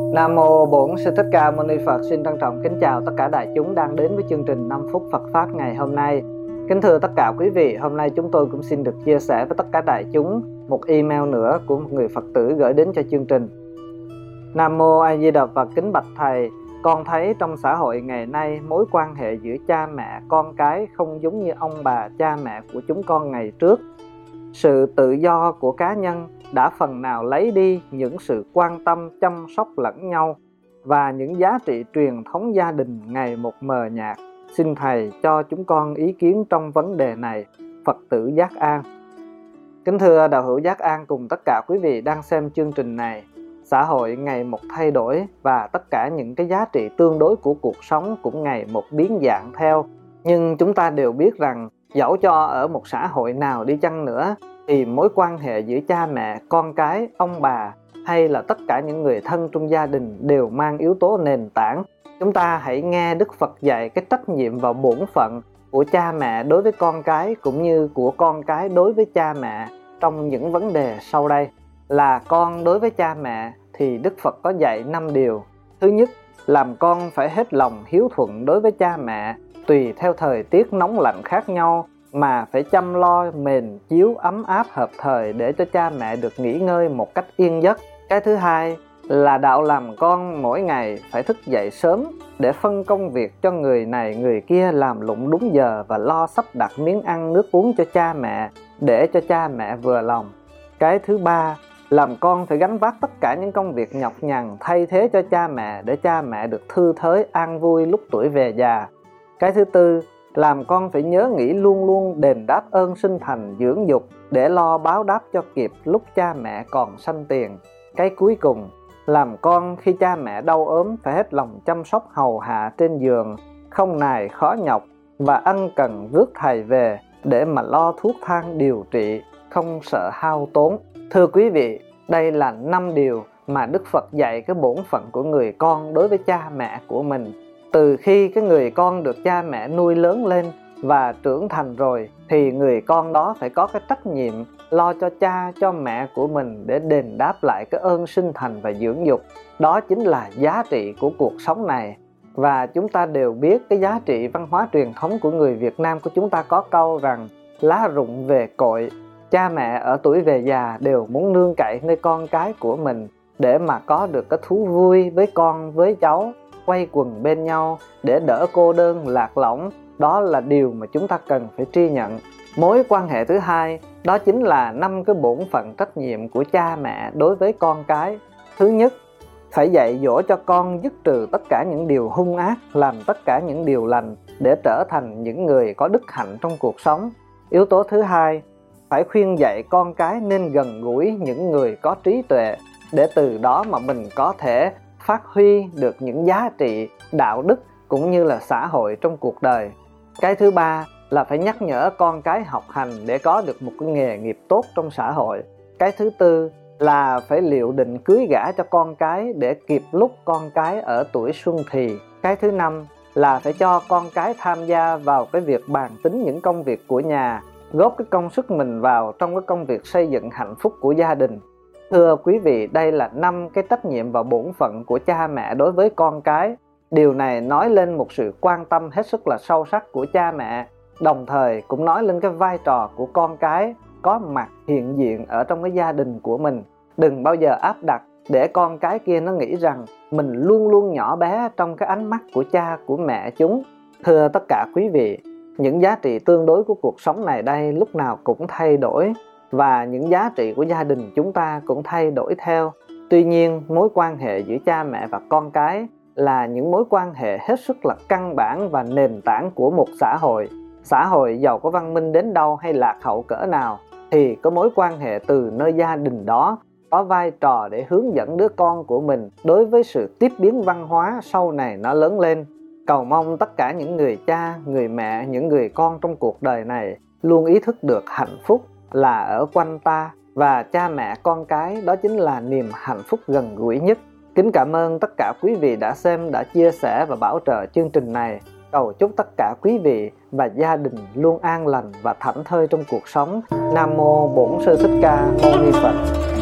Nam mô Bổn Sư Thích Ca Mâu Ni Phật. Xin trân trọng kính chào tất cả đại chúng đang đến với chương trình 5 phút Phật pháp ngày hôm nay. Kính thưa tất cả quý vị, hôm nay chúng tôi cũng xin được chia sẻ với tất cả đại chúng một email nữa của một người Phật tử gửi đến cho chương trình. Nam mô A Di Đà Phật. Kính bạch thầy, con thấy trong xã hội ngày nay mối quan hệ giữa cha mẹ con cái không giống như ông bà cha mẹ của chúng con ngày trước. Sự tự do của cá nhân đã phần nào lấy đi những sự quan tâm chăm sóc lẫn nhau và những giá trị truyền thống gia đình ngày một mờ nhạt. Xin thầy cho chúng con ý kiến trong vấn đề này. Phật tử Giác An. Kính thưa đạo hữu Giác An cùng tất cả quý vị đang xem chương trình này. Xã hội ngày một thay đổi và tất cả những cái giá trị tương đối của cuộc sống cũng ngày một biến dạng theo. Nhưng chúng ta đều biết rằng dẫu cho ở một xã hội nào đi chăng nữa thì mối quan hệ giữa cha mẹ, con cái, ông bà hay là tất cả những người thân trong gia đình đều mang yếu tố nền tảng. Chúng ta hãy nghe Đức Phật dạy cái trách nhiệm và bổn phận của cha mẹ đối với con cái cũng như của con cái đối với cha mẹ trong những vấn đề sau đây. Là con đối với cha mẹ thì Đức Phật có dạy 5 điều. Thứ nhất, làm con phải hết lòng hiếu thuận đối với cha mẹ, tùy theo thời tiết nóng lạnh khác nhau mà phải chăm lo mền chiếu ấm áp hợp thời để cho cha mẹ được nghỉ ngơi một cách yên giấc. Cái thứ hai là đạo làm con mỗi ngày phải thức dậy sớm để phân công việc cho người này người kia làm lụng đúng giờ và lo sắp đặt miếng ăn nước uống cho cha mẹ để cho cha mẹ vừa lòng. Cái thứ ba, làm con phải gánh vác tất cả những công việc nhọc nhằn thay thế cho cha mẹ để cha mẹ được thư thới an vui lúc tuổi về già. Cái thứ tư, làm con phải nhớ nghĩ luôn luôn đền đáp ơn sinh thành dưỡng dục để lo báo đáp cho kịp lúc cha mẹ còn sanh tiền. Cái cuối cùng, làm con khi cha mẹ đau ốm phải hết lòng chăm sóc hầu hạ trên giường, không nài khó nhọc và ân cần rước thầy về để mà lo thuốc thang điều trị, không sợ hao tốn. Thưa quý vị, đây là 5 điều mà Đức Phật dạy cái bổn phận của người con đối với cha mẹ của mình. Từ khi cái người con được cha mẹ nuôi lớn lên và trưởng thành rồi thì người con đó phải có cái trách nhiệm lo cho cha, cho mẹ của mình để đền đáp lại cái ơn sinh thành và dưỡng dục. Đó chính là giá trị của cuộc sống này. Và chúng ta đều biết cái giá trị văn hóa truyền thống của người Việt Nam của chúng ta có câu rằng lá rụng về cội. Cha mẹ ở tuổi về già đều muốn nương cậy nơi con cái của mình để mà có được cái thú vui với con, với cháu, quay quần bên nhau để đỡ cô đơn lạc lõng. Đó là điều mà chúng ta cần phải tri nhận. Mối quan hệ thứ hai, đó chính là 5 cái bổn phận trách nhiệm của cha mẹ đối với con cái. Thứ nhất, phải dạy dỗ cho con dứt trừ tất cả những điều hung ác, làm tất cả những điều lành để trở thành những người có đức hạnh trong cuộc sống. Yếu tố thứ hai, phải khuyên dạy con cái nên gần gũi những người có trí tuệ để từ đó mà mình có thể phát huy được những giá trị đạo đức cũng như là xã hội trong cuộc đời. Cái thứ ba là phải nhắc nhở con cái học hành để có được một cái nghề nghiệp tốt trong xã hội. Cái thứ tư là phải liệu định cưới gả cho con cái để kịp lúc con cái ở tuổi xuân thì. Cái thứ năm là phải cho con cái tham gia vào cái việc bàn tính những công việc của nhà, góp cái công sức mình vào trong cái công việc xây dựng hạnh phúc của gia đình. Thưa quý vị, đây là 5 cái trách nhiệm và bổn phận của cha mẹ đối với con cái. Điều này nói lên một sự quan tâm hết sức là sâu sắc của cha mẹ, đồng thời cũng nói lên cái vai trò của con cái có mặt hiện diện ở trong cái gia đình của mình. Đừng bao giờ áp đặt để con cái kia nó nghĩ rằng mình luôn luôn nhỏ bé trong cái ánh mắt của cha, của mẹ chúng. Thưa tất cả quý vị, những giá trị tương đối của cuộc sống này đây lúc nào cũng thay đổi và những giá trị của gia đình chúng ta cũng thay đổi theo. Tuy nhiên, mối quan hệ giữa cha mẹ và con cái là những mối quan hệ hết sức là căn bản và nền tảng của một xã hội. Xã hội giàu có văn minh đến đâu hay lạc hậu cỡ nào thì có mối quan hệ từ nơi gia đình đó có vai trò để hướng dẫn đứa con của mình đối với sự tiếp biến văn hóa sau này nó lớn lên. Cầu mong tất cả những người cha, người mẹ, những người con trong cuộc đời này luôn ý thức được hạnh phúc là ở quanh ta và cha mẹ con cái đó chính là niềm hạnh phúc gần gũi nhất. Kính cảm ơn tất cả quý vị đã xem, đã chia sẻ và bảo trợ chương trình này. Cầu chúc tất cả quý vị và gia đình luôn an lành và thảnh thơi trong cuộc sống. Nam mô Bổn Sư Thích Ca Mâu Ni Phật.